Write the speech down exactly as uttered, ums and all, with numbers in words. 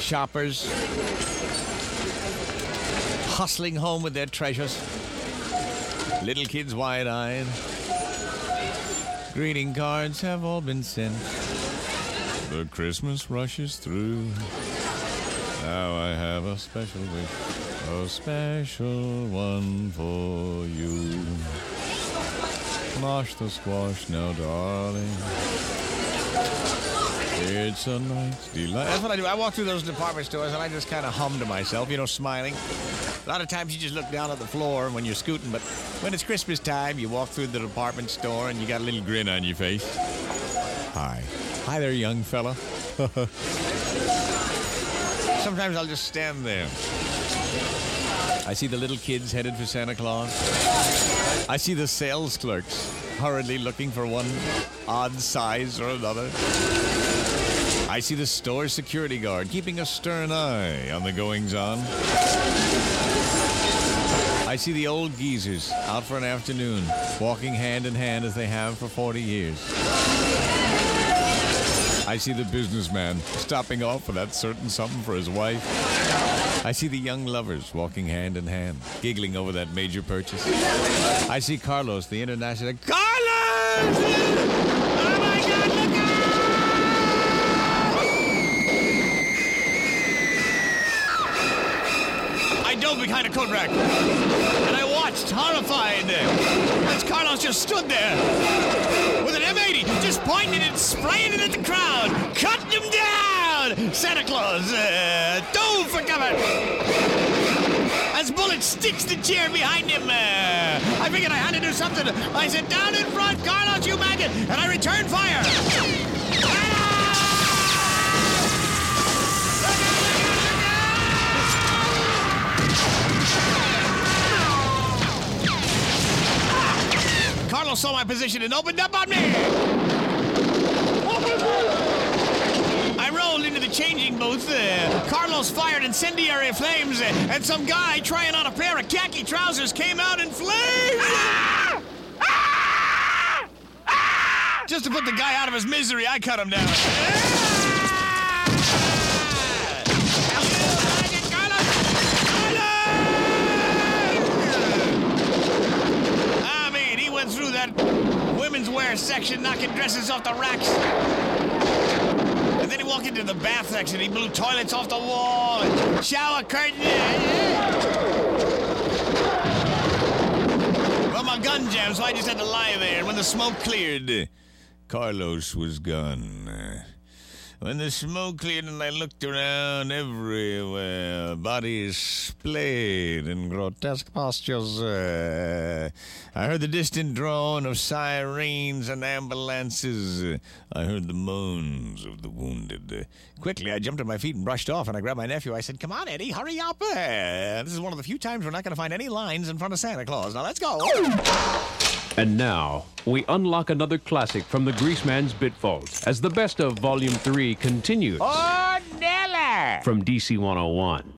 shoppers hustling home with their treasures. Little kids wide-eyed. Greeting cards have all been sent. The Christmas rushes through. Now I have a special wish, a special one for you. Smosh the squash now, darling. It's a night's delight. That's what I do. I walk through those department stores and I just kind of hum to myself, you know, smiling. A lot of times you just look down at the floor when you're scooting, but when it's Christmas time, you walk through the department store and you got a little grin on your face. Hi. Hi there, young fella. Sometimes I'll just stand there. I see the little kids headed for Santa Claus. I see the sales clerks hurriedly looking for one odd size or another. I see the store security guard keeping a stern eye on the goings-on. I see the old geezers out for an afternoon, walking hand in hand as they have for forty years. I see the businessman stopping off for that certain something for his wife. I see the young lovers walking hand in hand, giggling over that major purchase. I see Carlos, the international... Carlos! Oh, my God, look out! I dove behind a coat rack, and I watched, horrified, as Carlos just stood there with an M eighty, just pointing it and spraying it at the crowd, cutting them down! Santa Claus, uh, dove for cover! As Bullet sticks the chair behind him, uh, I figured I had to do something. I said, down in front, Carlos, you maggot, and I returned fire. Carlos saw my position and opened up on me. I rolled into the changing booth. Uh, Carlos fired incendiary flames, uh, and some guy trying on a pair of khaki trousers came out in flames. Ah! Ah! Ah! Just to put the guy out of his misery, I cut him down. I mean, he went through that women's wear section, knocking dresses off the racks. And then he walked into the bath section. He blew toilets off the wall and shower curtain. Well, my gun jammed, so I just had to lie there. And when the smoke cleared, Carlos was gone. When the smoke cleared and I looked around everywhere, bodies splayed in grotesque postures. Uh, I heard the distant drone of sirens and ambulances. I heard the moans of the wounded. Uh, quickly, I jumped to my feet and brushed off, and I grabbed my nephew. I said, "Come on, Eddie, hurry up. Uh, this is one of the few times we're not going to find any lines in front of Santa Claus. Now, let's go." And now, we unlock another classic from the Greaseman's Bit Vault as the best of Volume three continues. Oh, Nella! From D C one oh one.